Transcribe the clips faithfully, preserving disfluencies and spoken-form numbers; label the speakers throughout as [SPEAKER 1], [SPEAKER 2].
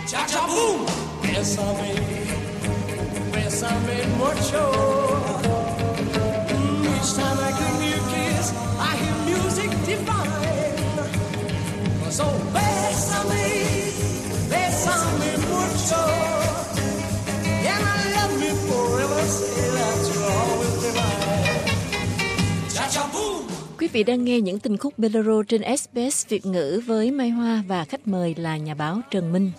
[SPEAKER 1] Cha cha boom, bésame, bésame mucho. Mm, each time I give you a kiss, I hear music divine. So bésame, bésame mucho. And I love you forever, say that you're always divine. Cha cha boom.
[SPEAKER 2] Quý vị đang nghe những tình khúc Bolero trên ét bê ét Việt ngữ với Mai Hoa và khách mời là nhà báo Trần Minh.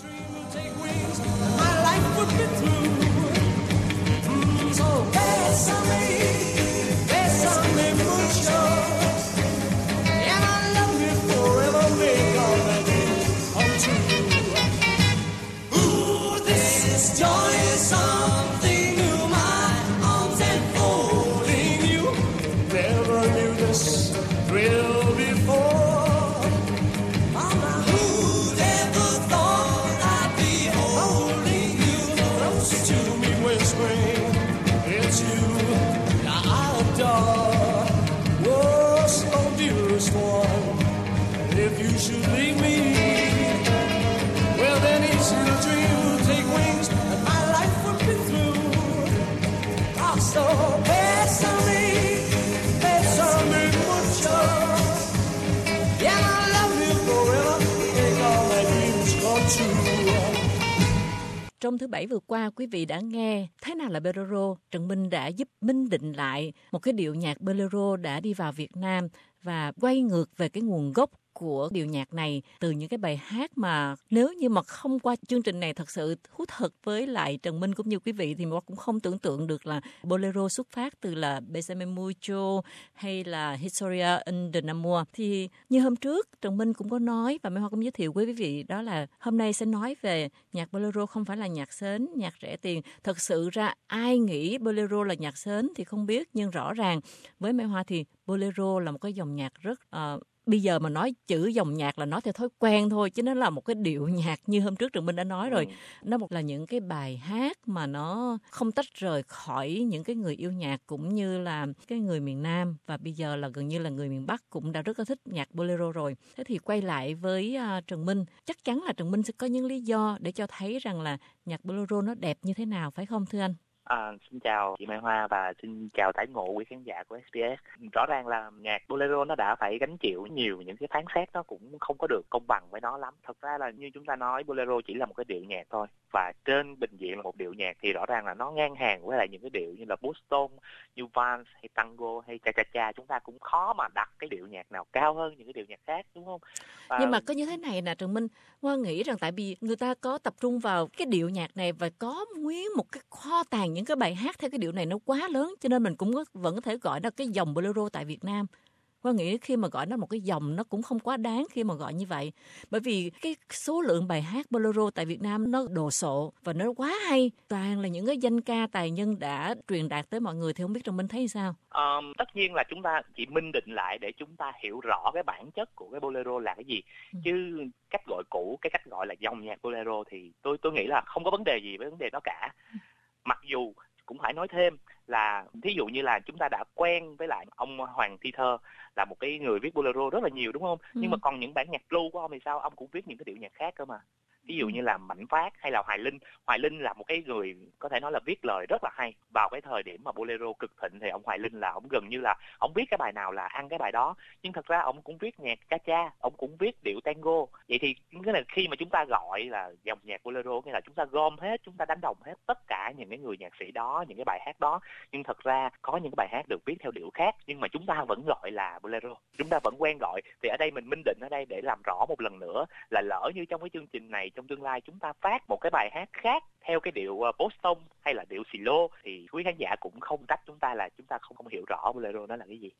[SPEAKER 2] Trong thứ Bảy vừa qua, quý vị đã nghe Thế nào là Bolero. Trần Minh đã giúp minh định lại một cái điệu nhạc Bolero đã đi vào Việt Nam và quay ngược về cái nguồn gốc của điệu nhạc này từ những cái bài hát mà nếu như mà không qua chương trình này thật sự thú thật với lại Trần Minh cũng như quý vị thì mà cũng không tưởng tượng được là Bolero xuất phát từ là Bésame Mucho hay là Historia un de Amor. Thì như hôm trước Trần Minh cũng có nói và Mai Hoa cũng giới thiệu với quý vị đó là hôm nay sẽ nói về nhạc Bolero không phải là nhạc sến, nhạc rẻ tiền. Thật sự ra ai nghĩ Bolero là nhạc sến thì không biết, nhưng rõ ràng với Mai Hoa thì Bolero là một cái dòng nhạc rất uh, bây giờ mà nói chữ dòng nhạc là nói theo thói quen thôi, chứ nó là một cái điệu nhạc như hôm trước Trần Minh đã nói rồi. Ừ. Nó một là những cái bài hát mà nó không tách rời khỏi những cái người yêu nhạc cũng như là cái người miền Nam, và bây giờ là gần như là người miền Bắc cũng đã rất là thích nhạc Bolero rồi. Thế thì quay lại với uh, Trần Minh, chắc chắn là Trần Minh sẽ có những lý do để cho thấy rằng là nhạc Bolero nó đẹp như thế nào, phải không thưa anh?
[SPEAKER 3] À, xin chào chị Mai Hoa và xin chào tái ngộ quý khán giả của ét bê ét. Rõ ràng là nhạc Bolero nó đã phải gánh chịu nhiều những cái phán xét, nó cũng không có được công bằng với nó lắm. Thật ra là như chúng ta nói, Bolero chỉ là một cái điệu nhạc thôi, và trên bình diện là một điệu nhạc thì rõ ràng là nó ngang hàng với lại những cái điệu như là Boston, như Vals hay Tango hay Cha Cha Cha. Chúng ta cũng khó mà đặt cái điệu nhạc nào cao hơn những cái điệu nhạc khác, đúng không? Và...
[SPEAKER 2] nhưng mà có như thế này nè Trần Minh, Hoa nghĩ rằng tại vì người ta có tập trung vào cái điệu nhạc này và có nguyên một cái kho tàng những cái bài hát theo cái điệu này nó quá lớn, cho nên mình cũng có, vẫn có thể gọi nó cái dòng Bolero tại Việt Nam. Hoa nghĩ khi mà gọi nó một cái dòng nó cũng không quá đáng khi mà gọi như vậy, bởi vì cái số lượng bài hát Bolero tại Việt Nam nó đồ sộ và nó quá hay, toàn là những cái danh ca tài nhân đã truyền đạt tới mọi người. Thì không biết Trần Minh thấy sao?
[SPEAKER 3] Um, tất nhiên là chúng ta chỉ minh định lại để chúng ta hiểu rõ cái bản chất của cái Bolero là cái gì, ừ. chứ cách gọi cũ, cái cách gọi là dòng nhạc Bolero thì tôi tôi nghĩ là không có vấn đề gì với vấn đề đó cả. Ừ. Mặc dù cũng phải nói thêm là thí dụ như là chúng ta đã quen với lại ông Hoàng Thi Thơ là một cái người viết Bolero rất là nhiều, đúng không? Ừ. Nhưng mà còn những bản nhạc ru của ông thì sao? Ông cũng viết những cái điệu nhạc khác cơ mà. Ví dụ như là Mạnh Phát hay là Hoài Linh. Hoài Linh là một cái người có thể nói là viết lời rất là hay. Vào cái thời điểm mà Bolero cực thịnh thì ông Hoài Linh là ông gần như là ông viết cái bài nào là ăn cái bài đó. Nhưng thật ra ông cũng viết nhạc cha cha, ông cũng viết điệu tango. Vậy thì cái này khi mà chúng ta gọi là dòng nhạc Bolero, nghĩa là chúng ta gom hết, chúng ta đánh đồng hết tất cả những cái người nhạc sĩ đó, những cái bài hát đó. Nhưng thật ra có những cái bài hát được viết theo điệu khác, nhưng mà chúng ta vẫn gọi là Bolero. Chúng ta vẫn quen gọi. Thì ở đây mình minh định ở đây để làm rõ một lần nữa là lỡ như trong cái chương trình này, trong tương lai chúng ta phát một cái bài hát khác theo cái điệu Boston hay là điệu xì lô thì quý khán giả cũng không trách chúng ta là chúng ta không không hiểu rõ Bolero nó là cái gì.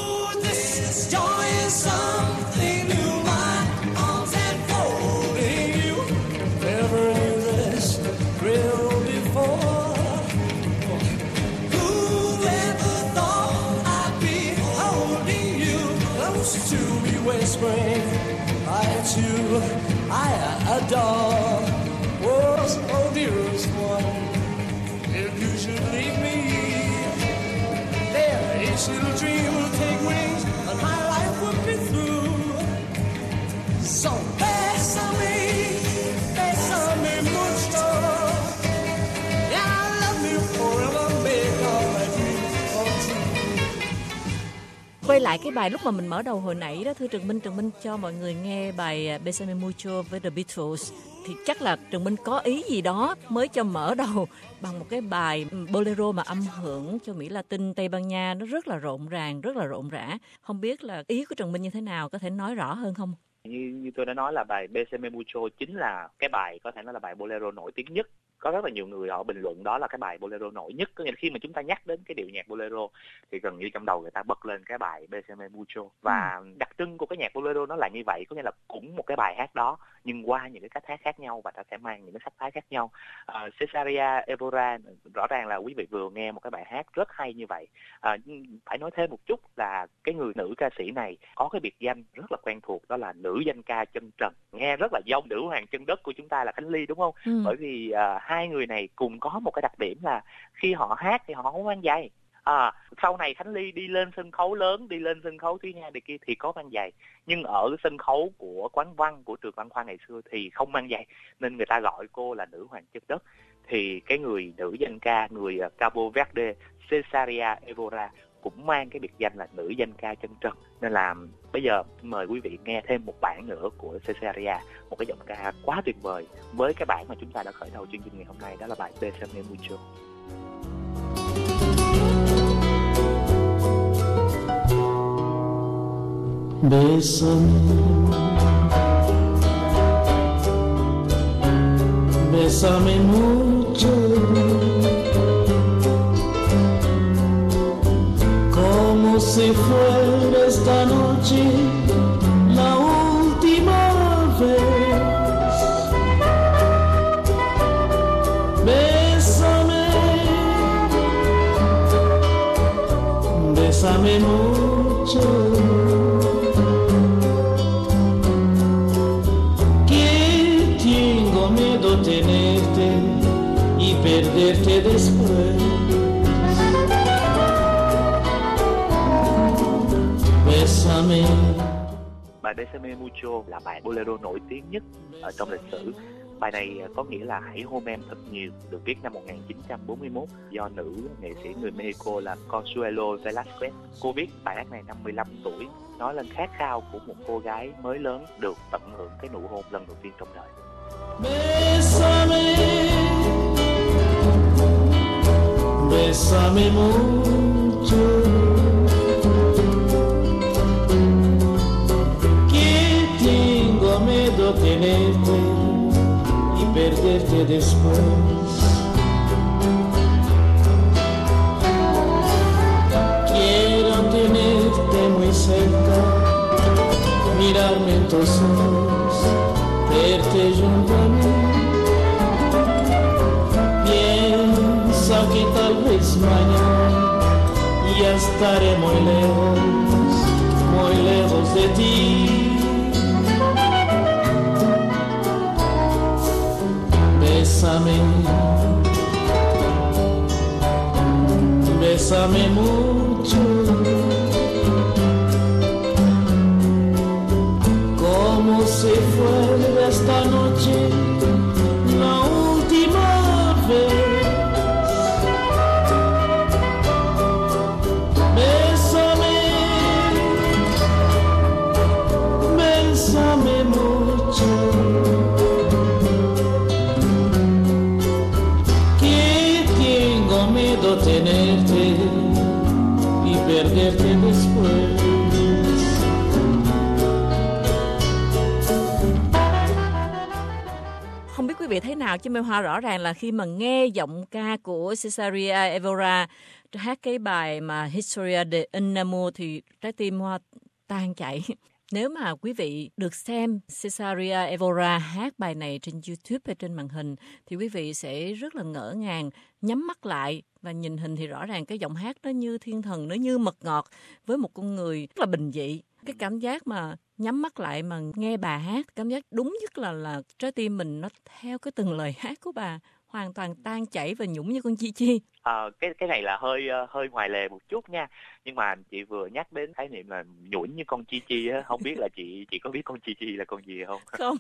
[SPEAKER 3] I adore, oh, oh dearest one, if you should leave me, there each little dream will take wings and my life will be through. So bésame, bésame
[SPEAKER 2] lại cái bài lúc mà mình mở đầu hồi nãy đó, thưa Trần Minh, Trần Minh cho mọi người nghe bài Bésame Mucho với The Beatles, thì chắc là Trần Minh có ý gì đó mới cho mở đầu bằng một cái bài bolero mà âm hưởng cho Mỹ Latin Tây Ban Nha, nó rất là rộn ràng, rất là rộn rã. Không biết là ý của Trần Minh như thế nào, có thể nói rõ hơn không?
[SPEAKER 3] Như, như tôi đã nói là bài Bésame Mucho chính là cái bài có thể nói là bài bolero nổi tiếng nhất. Có rất là nhiều người họ bình luận đó là cái bài bolero nổi nhất. Có nghĩa là khi mà chúng ta nhắc đến cái điệu nhạc bolero thì gần như trong đầu người ta bật lên cái bài Bésame Mucho. Và ừ. đặc trưng của cái nhạc bolero nó là như vậy, có nghĩa là cũng một cái bài hát đó nhưng qua những cái cách hát khác nhau và nó sẽ mang những cái sắc thái khác nhau. uh, Cesaria Evora, rõ ràng là quý vị vừa nghe một cái bài hát rất hay như vậy. uh, Phải nói thêm một chút là cái người nữ ca sĩ này có cái biệt danh rất là quen thuộc, đó là nữ danh ca chân trần. Nghe rất là giống nữ hoàng chân đất của chúng ta là Khánh Ly, đúng không? ừ. Bởi vì uh, hai người này cùng có một cái đặc điểm là khi họ hát thì họ không mang giày. À, sau này Khánh Ly đi lên sân khấu lớn, đi lên sân khấu Thúy Nga này kia thì có mang giày, nhưng ở sân khấu của quán văn của trường Văn Khoa ngày xưa thì không mang giày, nên người ta gọi cô là nữ hoàng chân đất. Thì cái người nữ danh ca, người Cabo Verde Cesaria Evora cũng mang cái biệt danh là nữ danh ca chân trần. Nên là bây giờ mời quý vị nghe thêm một bản nữa của Cesaria, một cái giọng ca quá tuyệt vời với cái bản mà chúng ta đã khởi đầu chương trình ngày hôm nay, đó là bài Bésame Mucho.
[SPEAKER 4] Bésame, bésame mucho, como si fuera esta noche la última vez. Bésame, bésame mucho, que tengo miedo tenerte y perderte después. Bésame.
[SPEAKER 3] Bài Bésame Mucho là bài bolero nổi tiếng nhất ở trong lịch sử. Bài này có nghĩa là hãy hôn em thật nhiều, được viết năm một nghìn chín trăm bốn mươi mốt do nữ nghệ sĩ người Mexico là Consuelo Velasquez. Cô viết bài hát này năm mười lăm tuổi, nói lên khát khao của một cô gái mới lớn được tận hưởng cái nụ hôn lần đầu tiên trong đời.
[SPEAKER 4] Bésame, bésame mucho, que tengo miedo tenerte y perderte después. Quiero tenerte muy cerca, mirarme en tus ojos, verte junto a mí. Piensa que tal vez mañana ya estaré muy lejos, muy lejos de ti. Bésame, bésame mucho, como si fuera esta noche la última vez. Bésame, bésame mucho, que tengo miedo tenerte y perderte después.
[SPEAKER 2] Không biết quý vị thấy nào, chứ Mai Hoa rõ ràng là khi mà nghe giọng ca của Cesaria Evora hát cái bài mà Historia de un amor thì trái tim Hoa tan chảy. Nếu mà quý vị được xem Cesaria Evora hát bài này trên YouTube hay trên màn hình thì quý vị sẽ rất là ngỡ ngàng, nhắm mắt lại và nhìn hình thì rõ ràng cái giọng hát nó như thiên thần, nó như mật ngọt với một con người rất là bình dị. Cái cảm giác mà nhắm mắt lại mà nghe bà hát, cảm giác đúng nhất là là trái tim mình nó theo cái từng lời hát của bà hoàn toàn tan chảy và nhũng như con chi chi.
[SPEAKER 3] À, cái cái này là hơi hơi ngoài lề một chút nha, nhưng mà chị vừa nhắc đến khái niệm là nhũn như con chi chi á, không biết là chị chị có biết con chi chi là con gì không?
[SPEAKER 2] Không.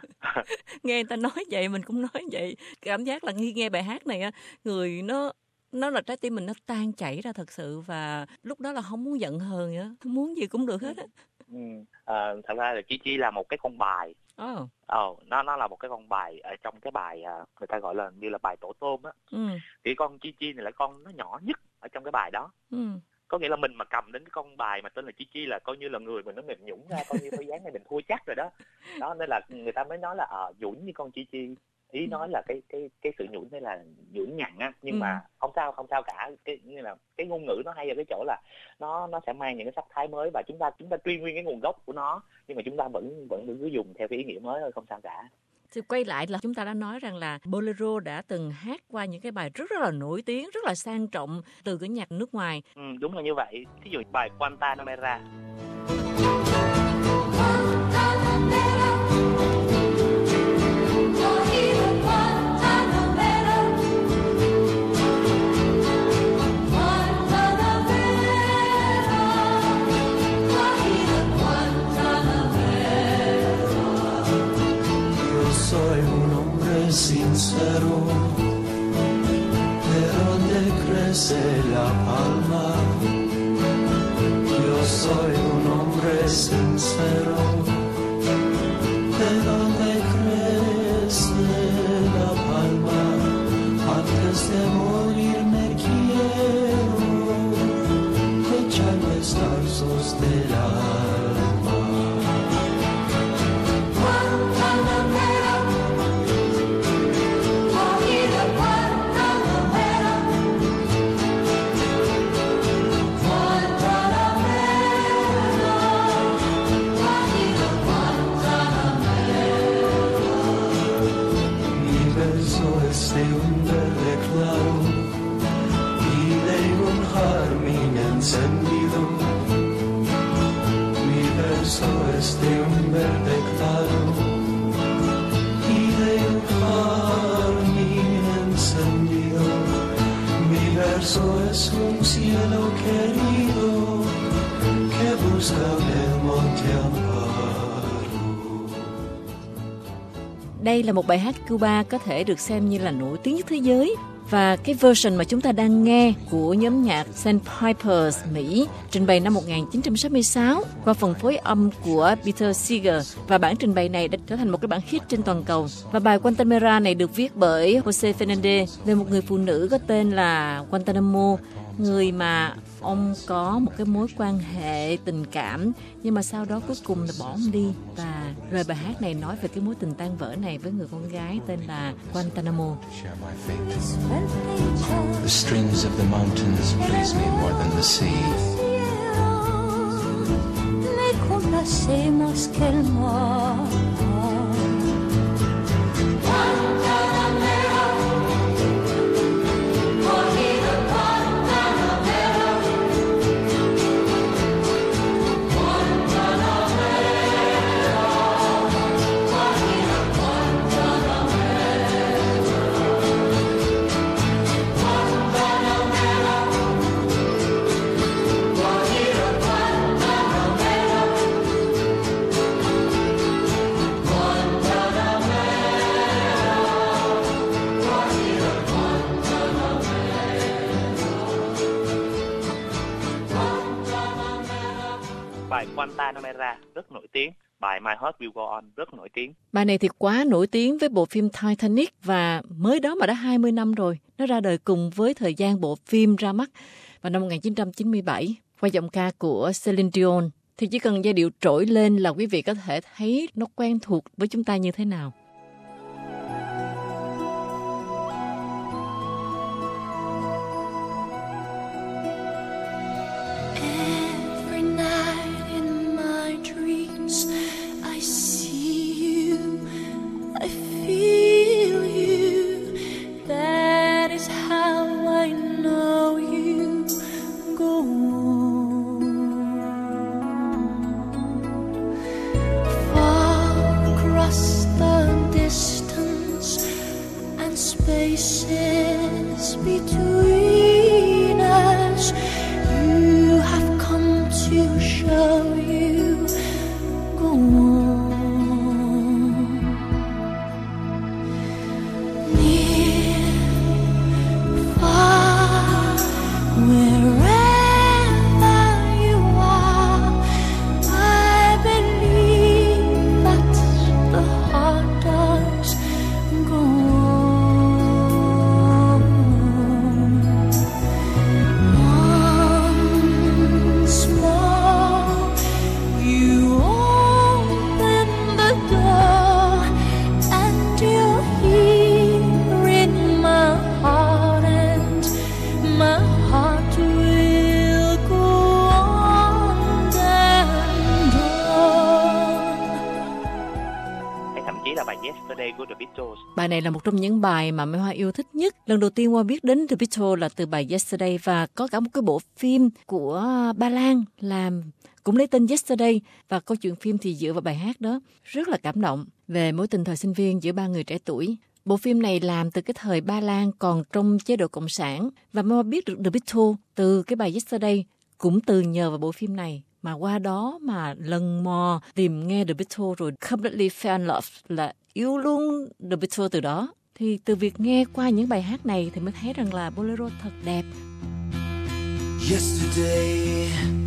[SPEAKER 2] Nghe người ta nói vậy mình cũng nói vậy. Cảm giác là khi nghe bài hát này á, người nó nó là trái tim mình nó tan chảy ra thật sự, và lúc đó là không muốn giận hờn nữa, muốn gì cũng được hết á.
[SPEAKER 3] Ừ. À, thật ra là Chi Chi là một cái con bài.
[SPEAKER 2] Oh.
[SPEAKER 3] Ồ, nó nó là một cái con bài ở trong cái bài à, người ta gọi là như là bài tổ tôm á.
[SPEAKER 2] Ừ.
[SPEAKER 3] Thì con Chi Chi này là con nó nhỏ nhất ở trong cái bài đó.
[SPEAKER 2] Ừ.
[SPEAKER 3] Có nghĩa là mình mà cầm đến cái con bài mà tên là Chi Chi là coi như là người mình nó mềm nhũn ra, coi như cái dáng này mình thua chắc rồi đó. Đó nên là người ta mới nói là ờ à, nhũn như con Chi Chi. Ý nói là cái cái cái sự nhũn hay là nhũn nhặn á, nhưng ừ. mà không sao không sao cả. Cái như là cái ngôn ngữ nó hay ở cái chỗ là nó nó sẽ mang những cái sắc thái mới, và chúng ta chúng ta truy nguyên cái nguồn gốc của nó, nhưng mà chúng ta vẫn vẫn cứ dùng theo cái ý nghĩa mới thôi, không sao cả.
[SPEAKER 2] Thì quay lại là chúng ta đã nói rằng là bolero đã từng hát qua những cái bài rất rất là nổi tiếng, rất là sang trọng từ cái nhạc nước ngoài.
[SPEAKER 3] Ừ, đúng là như vậy. Ví dụ bài Guantanamera.
[SPEAKER 5] Soy un hombre sincero, de donde crece la palma. Yo soy un hombre sincero, de donde crece la palma. Antes de morir me quiero echar bestazos del alma. De un verde claro y de un jardín encendido. Mi verso es de un verde claro y de un jardín encendido. Mi verso es un cielo querido que busca el monte amparo.
[SPEAKER 2] Đây là một bài hát Cuba có thể được xem như là nổi tiếng nhất thế giới. Và cái version mà chúng ta đang nghe của nhóm nhạc Sandpipers Mỹ trình bày năm một nghìn chín trăm sáu mươi sáu qua phần phối âm của Peter Seeger, và bản trình bày này đã trở thành một cái bản hit trên toàn cầu. Và bài Guantanamera này được viết bởi Jose Fernandez về một người phụ nữ có tên là Guantanamo, người mà ông có một cái mối quan hệ tình cảm, nhưng mà sau đó cuối cùng là bỏ ông đi. Và rồi bài hát này nói về cái mối tình tan vỡ này với người con gái tên là Guantanamo.
[SPEAKER 6] The strings of the mountains please me more than the sea.
[SPEAKER 1] Le complacemos que el mar.
[SPEAKER 3] Bài Guantanamera rất nổi tiếng, bài My Heart Will Go On rất nổi tiếng.
[SPEAKER 2] Bài này thì quá nổi tiếng với bộ phim Titanic, và mới đó mà đã hai mươi năm rồi. Nó ra đời cùng với thời gian bộ phim ra mắt vào năm một nghìn chín trăm chín mươi bảy qua giọng ca của Celine Dion. Thì chỉ cần giai điệu trỗi lên là quý vị có thể thấy nó quen thuộc với chúng ta như thế nào.
[SPEAKER 1] Spaces between us, you have come to show you go on. Near, far,
[SPEAKER 3] là bài Yesterday của The Beatles.
[SPEAKER 2] Bài này là một trong những bài mà Mai Hoa yêu thích nhất. Lần đầu tiên Hoa biết đến The Beatles là từ bài Yesterday, và có cả một cái bộ phim của Ba Lan làm cũng lấy tên Yesterday, và câu chuyện phim thì dựa vào bài hát đó. Rất là cảm động về mối tình thời sinh viên giữa ba người trẻ tuổi. Bộ phim này làm từ cái thời Ba Lan còn trong chế độ cộng sản, và Mai Hoa biết được The Beatles từ cái bài Yesterday, cũng từ nhờ vào bộ phim này mà qua đó mà lần mò tìm nghe The Beatles, rồi completely fell in love, là yêu luôn The Beatles từ đó. Thì từ việc nghe qua những bài hát này thì mới thấy rằng là bolero thật đẹp.
[SPEAKER 5] Yesterday,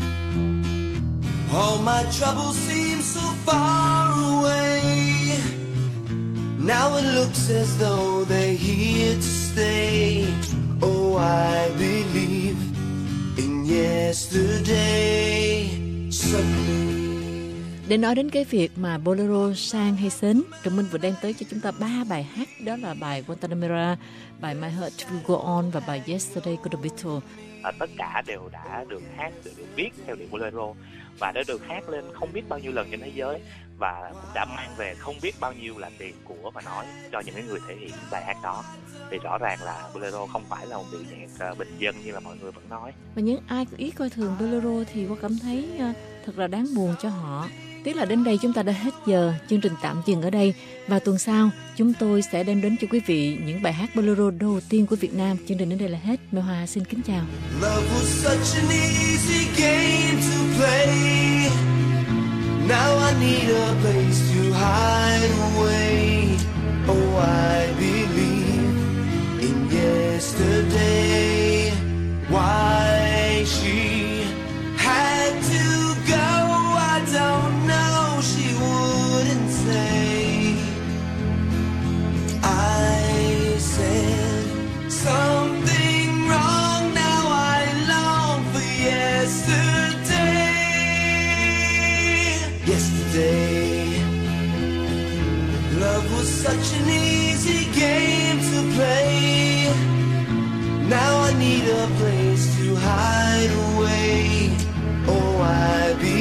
[SPEAKER 5] all my troubles seem so far away. Now it looks as though they're here to stay. Oh, I believe in yesterday. Suddenly.
[SPEAKER 2] Để nói đến cái việc mà bolero sang hay sến, Trọng Minh vừa đem tới cho chúng ta ba bài hát, đó là bài Guantanamera, bài My Heart Will Go On và bài Yesterday của The Beatles.
[SPEAKER 3] À, tất cả đều đã được hát, đều được viết theo điệu bolero và đã được hát lên không biết bao nhiêu lần trên thế giới, và cũng đã mang về không biết bao nhiêu là tiền của mà nói cho những người thể hiện bài hát đó. Thì rõ ràng là bolero không phải là một điệu nhạc uh, bình dân như là mọi người vẫn nói.
[SPEAKER 2] Và những ai có ý coi thường bolero thì Hoa cảm thấy uh, thật là đáng buồn cho họ. Tiếc là đến đây chúng ta đã hết giờ, chương trình tạm dừng ở đây, và tuần sau chúng tôi sẽ đem đến cho quý vị những bài hát bolero đầu tiên của Việt Nam. Chương trình đến đây là hết. Mai Hoa xin kính chào.
[SPEAKER 5] Love was such an easy game to play. Now I need a place to hide away. Oh, I believe in yesterday. Why she had to go, I don't know, she wouldn't say. I said something wrong, now I long for yesterday. Yesterday, love was such an easy game to play. Now I need a place to hide away. Oh, I be